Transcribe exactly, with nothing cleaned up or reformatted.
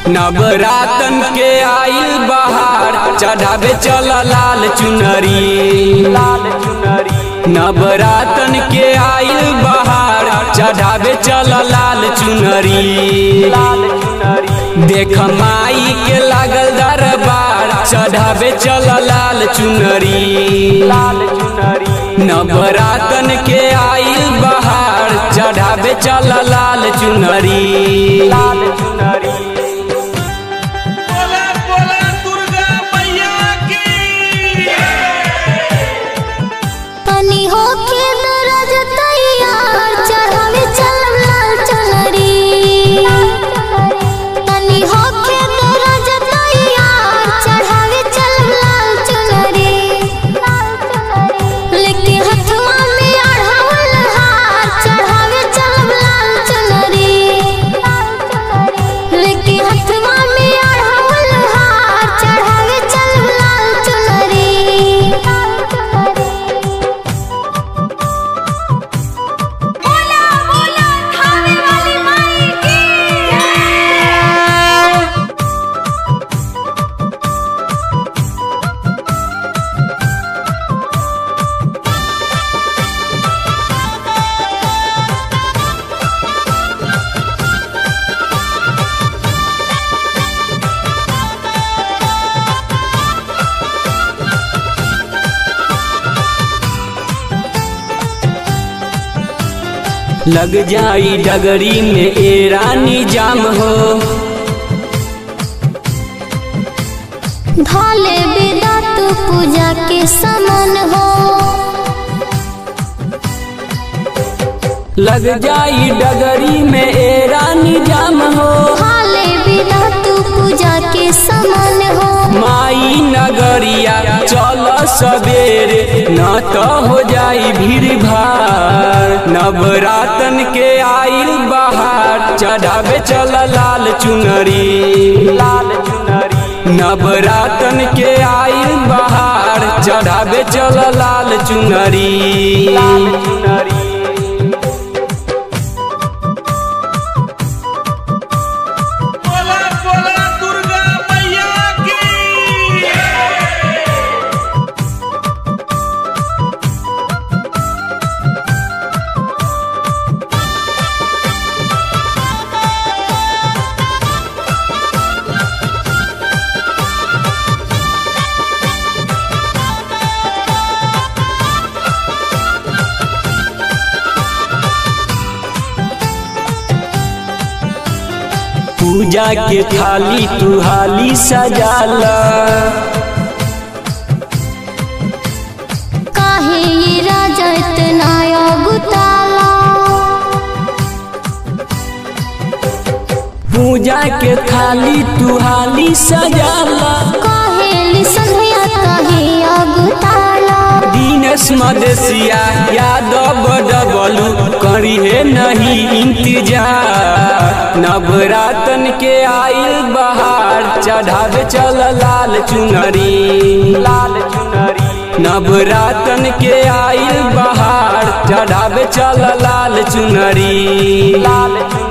नवरातन के आइल बहार चढ़ावे चल लाल चुनरी। नवरातन के आइल बहार चढ़ावे चल लाल चुनरी। देख माई के लागल दरबार चढ़ावे चल लाल चुनरी। नवरातन के आइल बहार चढ़ावे चल लाल चुनरी। लग जाई डगरी में ए रानी जाम हो। धाले बेदा तू पूजा के समान हो। लग जाई डगरी में ए रानी जाम हो। धाले बेदा तू पूजा के समान हो। माई नगरिया चल सवेरे न तो हो जाई भीड़ भार। नवरातन के आइल बहार चढ़ावे चल लाल चुनरी। लाल चुनरी नवरातन के आइल बहार चढ़ावे चल लाल चुनरी। लाल चुनरी पूजा के थाली तू हाली सजाला। काहे ये राजा इतना गुताला। पूजा के थाली तू हाली सजाला। काहे संध्या काहे गुताला। दिनेश मदेशिया यादव डबलू करी है नहीं इंतजार। नवरातन के आइल बहार चढ़ावे चल लाल चुनरी। लाल चुनरी नवरातन के आइल बहार चढ़ावे चल लाल चुनरी। लाल